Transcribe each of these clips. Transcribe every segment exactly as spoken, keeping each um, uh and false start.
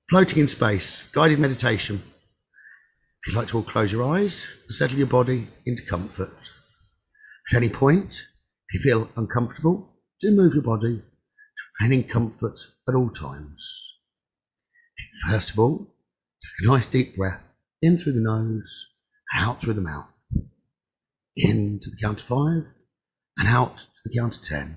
Floating in space, guided meditation. If you'd like to all close your eyes and settle your body into comfort. At any point, if you feel uncomfortable, do move your body to remain in comfort at all times. First of all, take a nice deep breath in through the nose and out through the mouth. In to the count of five and out to the count of ten.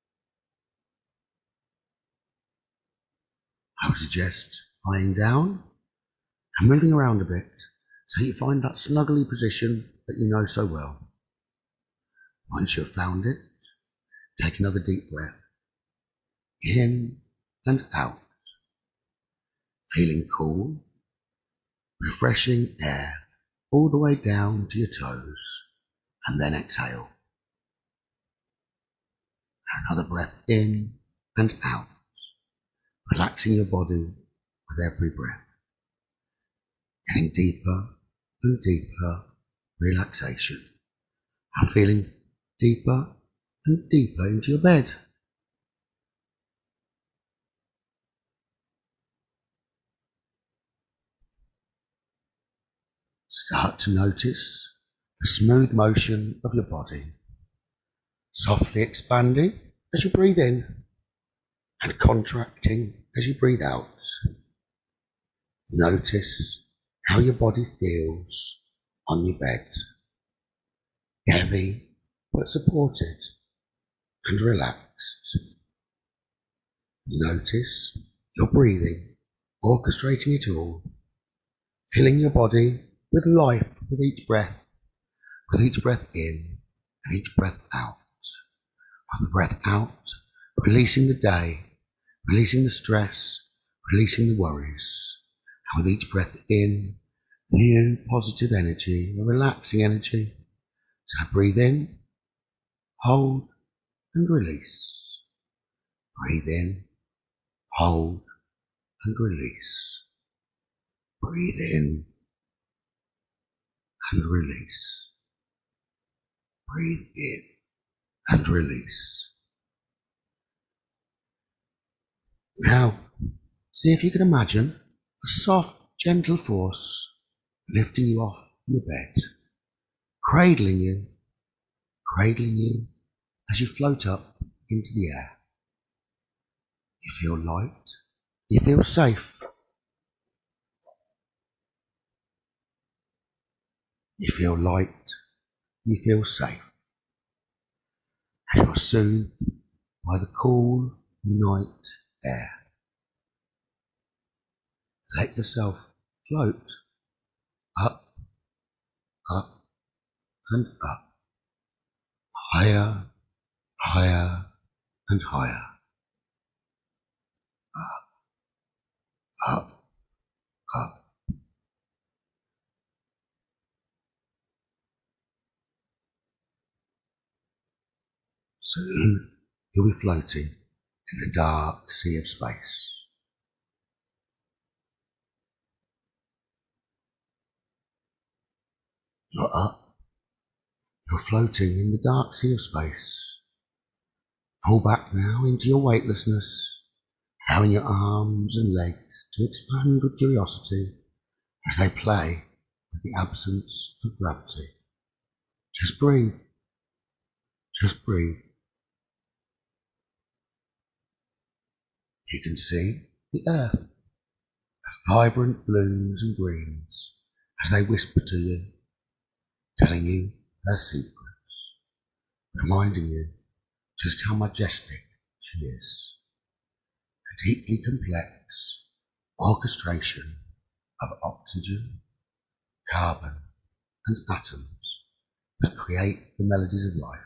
I would suggest lying down and moving around a bit so you find that snuggly position that you know so well. Once you've found it, take another deep breath in and out, feeling cool, refreshing air all the way down to your toes, and then exhale. Another breath in and out, relaxing your body with every breath, getting deeper and deeper relaxation, and feeling deeper and deeper into your bed. Start to notice the smooth motion of your body, softly expanding as you breathe in and contracting as you breathe out. Notice how your body feels on your bed, heavy but supported and relaxed. Notice your breathing, orchestrating it all, filling your body with life with each breath, with each breath in and each breath out. On the breath out, releasing the day, releasing the stress, releasing the worries. And with each breath in, new positive energy, a relaxing energy. So breathe in, hold and release. Breathe in, hold and release. Breathe in and release. Breathe in and release. Now, see if you can imagine a soft, gentle force lifting you off your bed, cradling you, cradling you as you float up into the air. You feel light, you feel safe. You feel light, you feel safe. And you're soothed by the cool night air. Let yourself float up, up and up, higher, higher and higher. Up, up, up. Soon you'll be floating in the dark sea of space. You're up, you're floating in the dark sea of space. Fall back now into your weightlessness, allowing your arms and legs to expand with curiosity as they play with the absence of gravity. Just breathe, just breathe. You can see the earth, vibrant blues and greens as they whisper to you, telling you her secrets, reminding you just how majestic she is. A deeply complex orchestration of oxygen, carbon and atoms that create the melodies of life.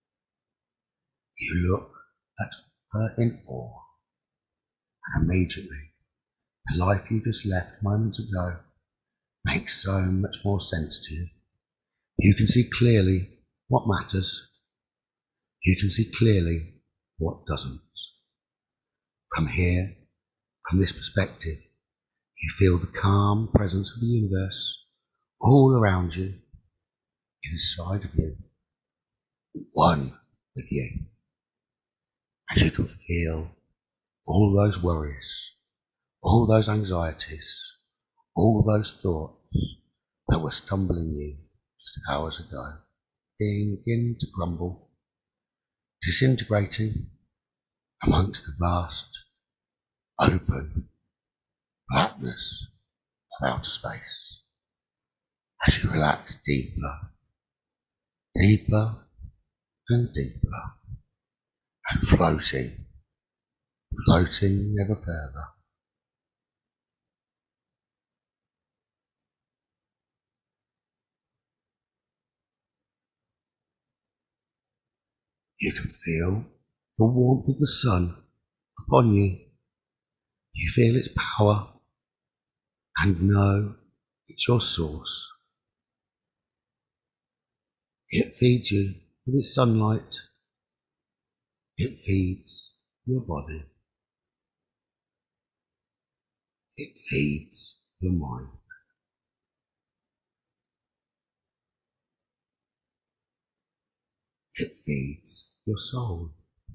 You look at her in awe, and immediately the life you just left moments ago makes so much more sense to you. You can see clearly what matters. You can see clearly what doesn't. From here, from this perspective, you feel the calm presence of the universe all around you, inside of you, one with you. And you can feel all those worries, all those anxieties, all those thoughts that were stumbling you just hours ago, begin to crumble, disintegrating amongst the vast, open blackness of outer space. As you relax deeper, deeper and deeper, and floating, floating ever further. You can feel the warmth of the sun upon you. You feel its power and know it's your source. It feeds you with its sunlight. It feeds your body. It feeds your mind. It feeds your soul.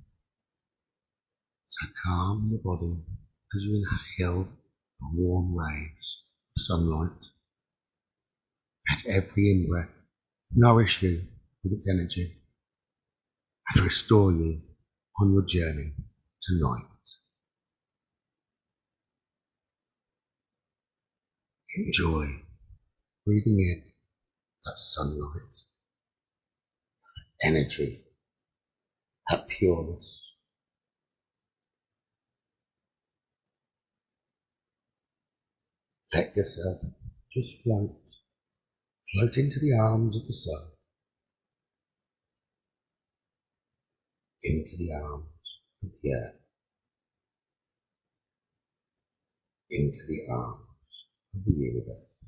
So calm your body as you inhale the warm rays of sunlight. Let every in-breath nourish you with its energy and restore you on your journey tonight. Enjoy breathing in that sunlight, energy, that pureness. Let yourself just float, float into the arms of the sun, into the arms of the earth, into the arms of the universe.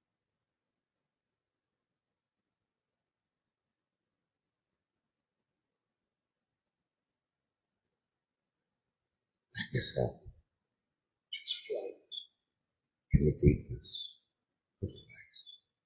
Let yourself just float in the deepness of space.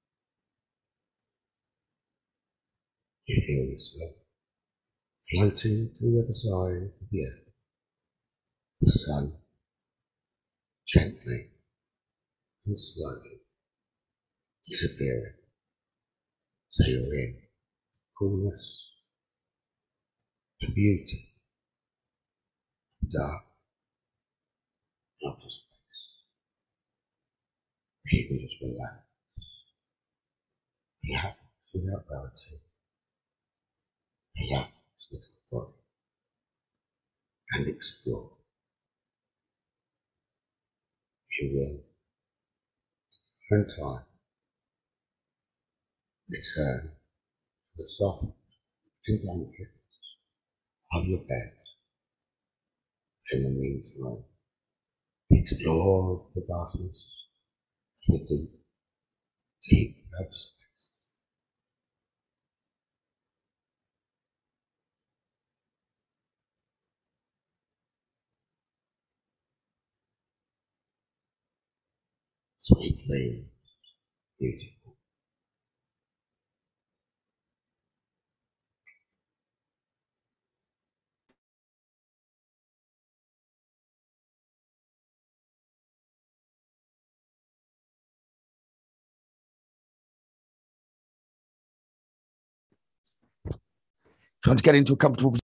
You feel yourself floating to the other side of the earth, the sun, gently and slowly disappearing. So you're in the coolness, the beauty, dark, outer space. You can just relax, relax without gravity, relax with your body, and explore. You will, in time, return to the soft blanket of your bed. In the meantime, explore the vastness of the deep, deep outer space. Sweet dreams, beauty. Trying to get into a comfortable position.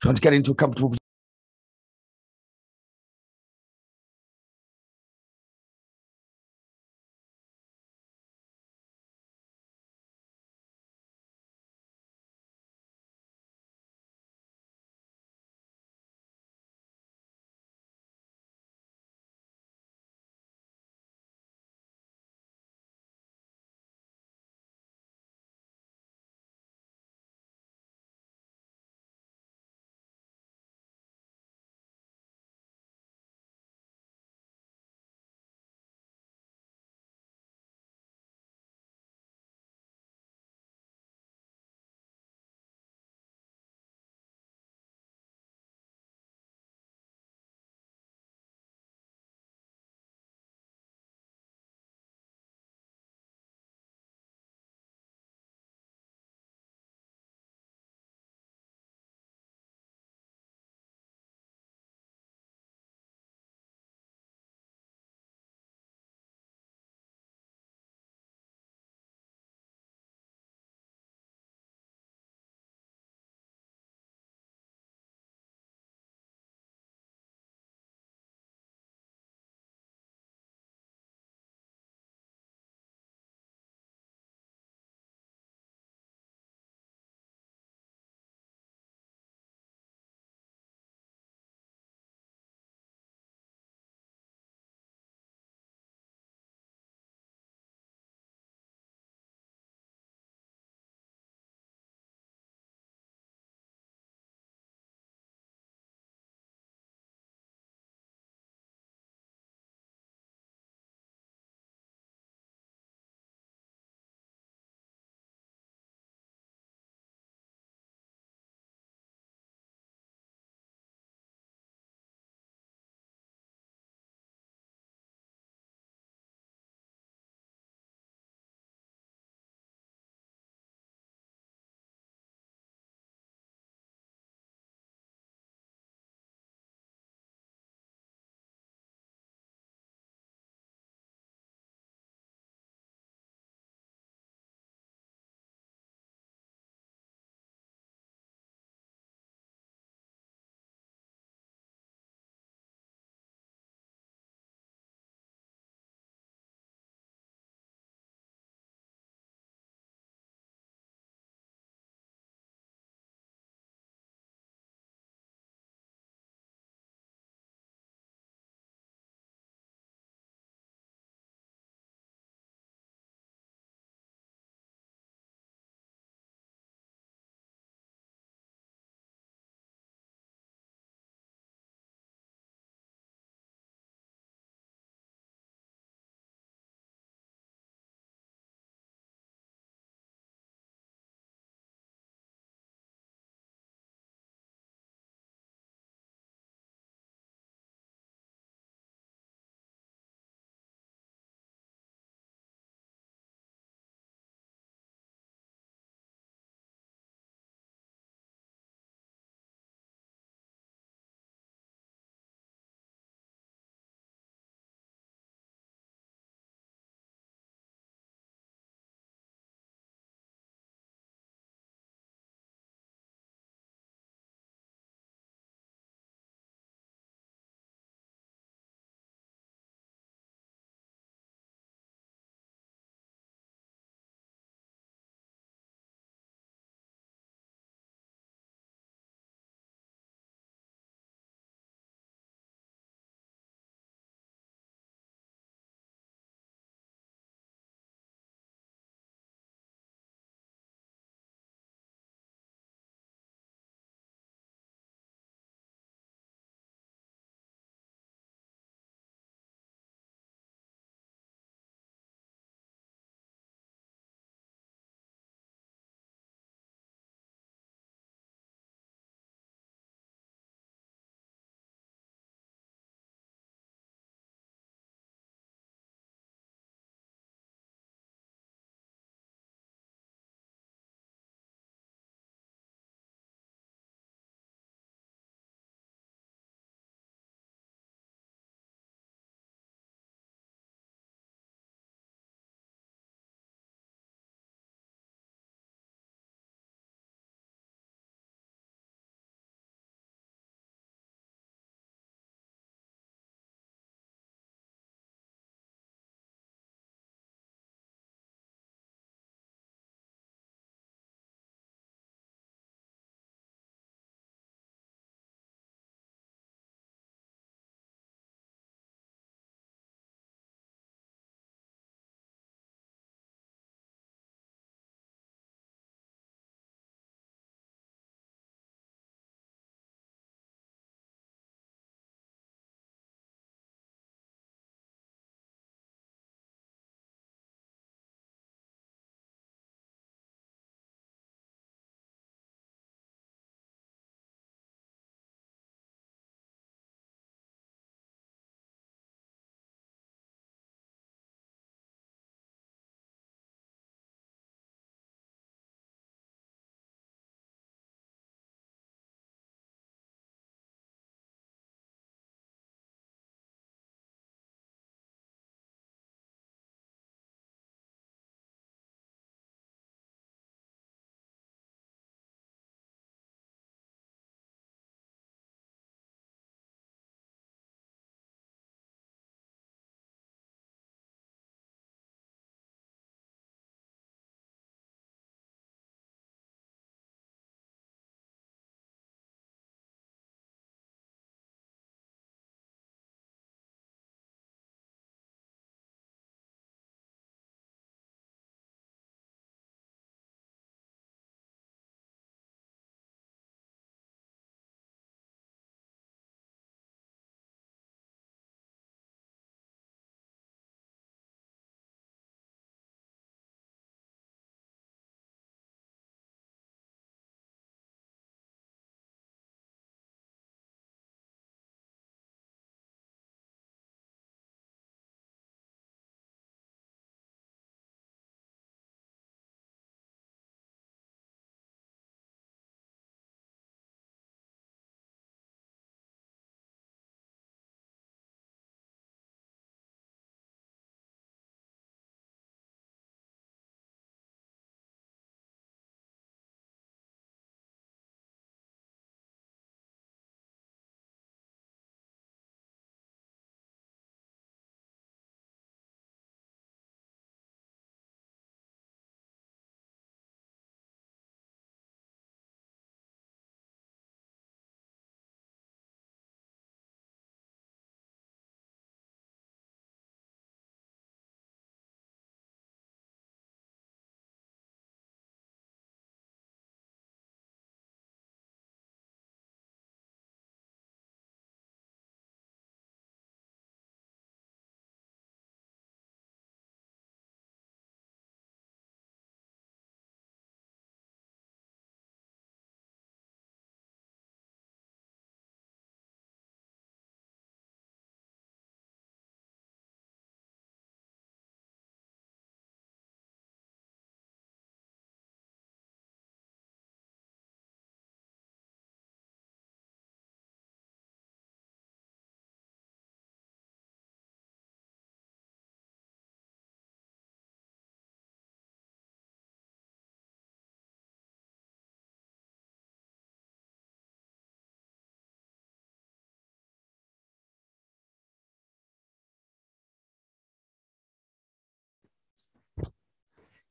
trying to get into a comfortable position.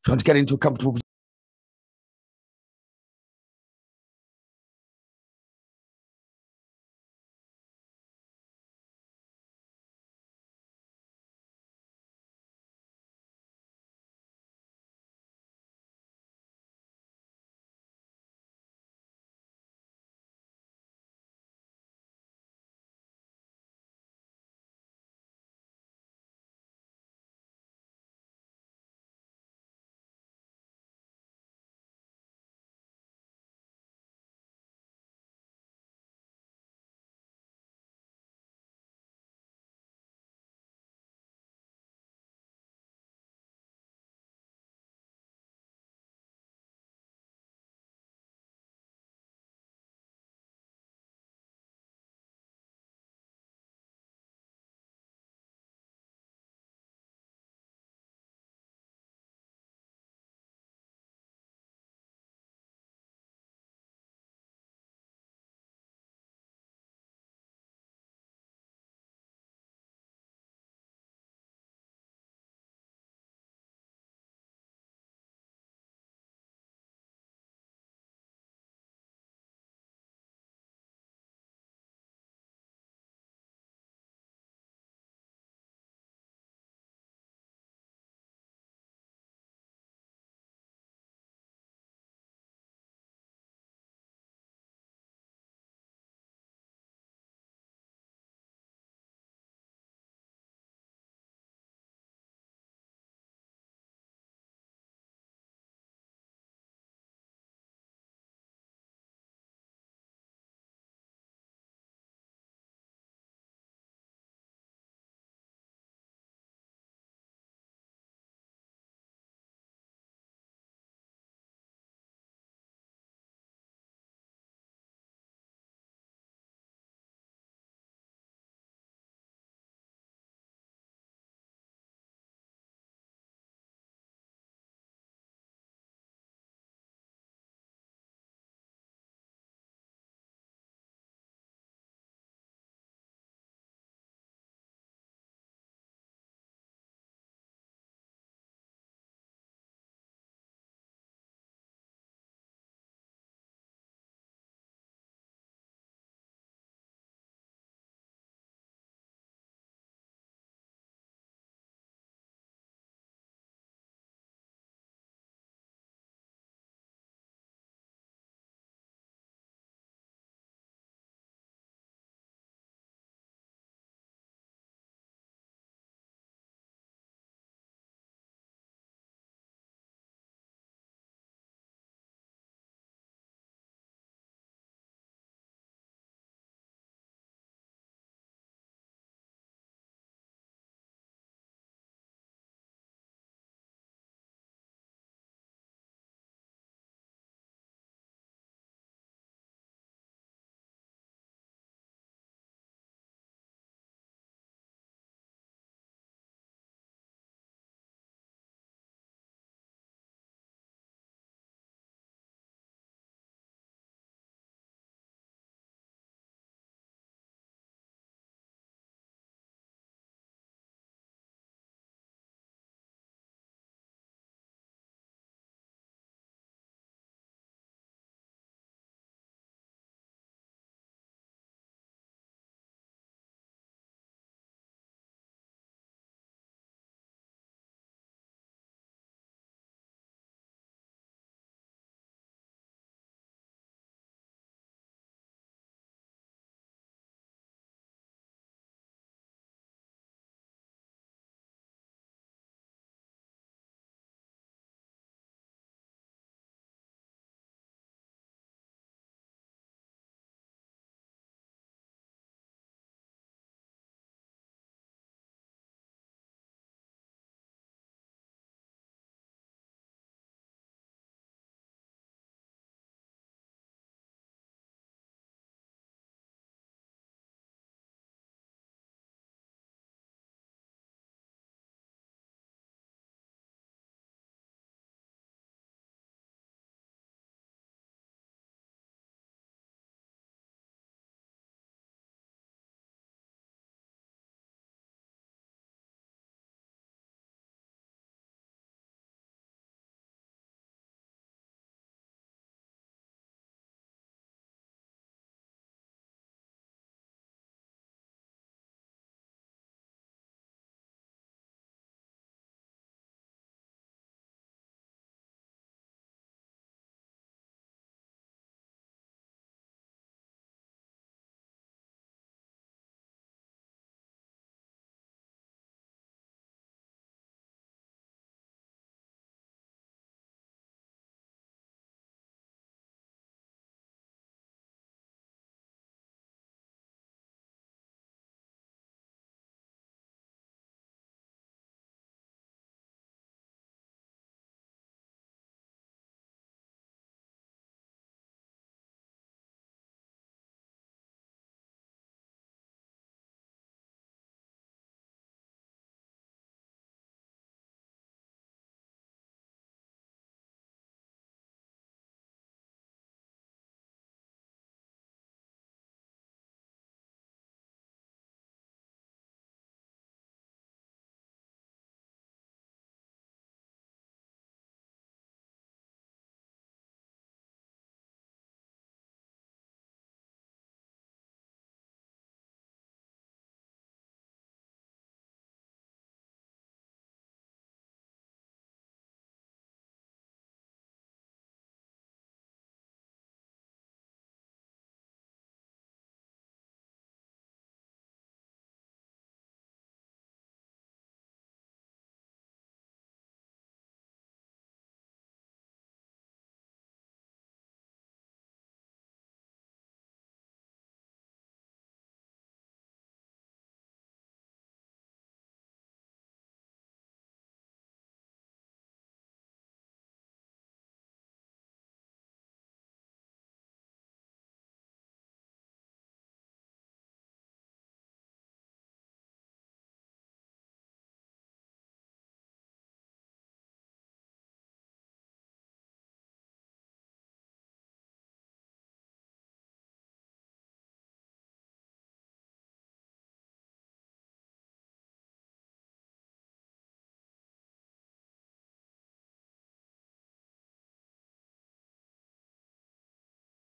trying to get into a comfortable position.